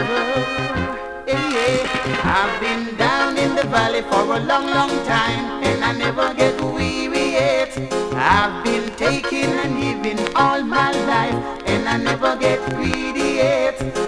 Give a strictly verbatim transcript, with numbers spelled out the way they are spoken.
Yeah, I've been down in the valley for a long, long time, and I never get weary yet. I've been taking and giving all my life, and I never get greedy yet.